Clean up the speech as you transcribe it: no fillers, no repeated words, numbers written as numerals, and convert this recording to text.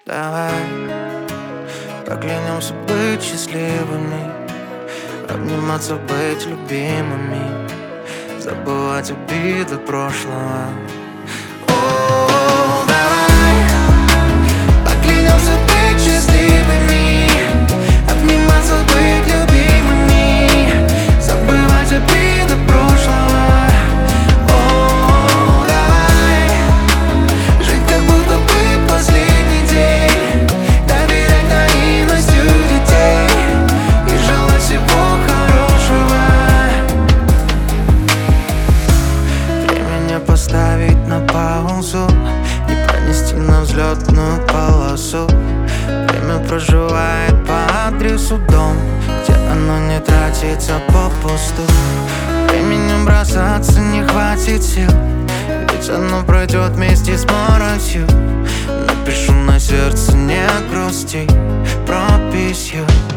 Давай поклянемся быть счастливыми, обниматься, быть любимыми, забывать обиды прошлого. О, давай поклянемся быть счастливыми, обниматься, быть любимыми, забывать обиды прошлого. О, давай жить, как будто бы последний день, доверять наивностью детей и желать всего хорошего. Время поставить на паузу, не пронести на взлетную полосу. Время проживает по адресу дом, где оно не тратится попусту. Временем бросаться не хватит сил, ведь оно пройдет вместе с моросью. Напишу на сердце не грусти прописью.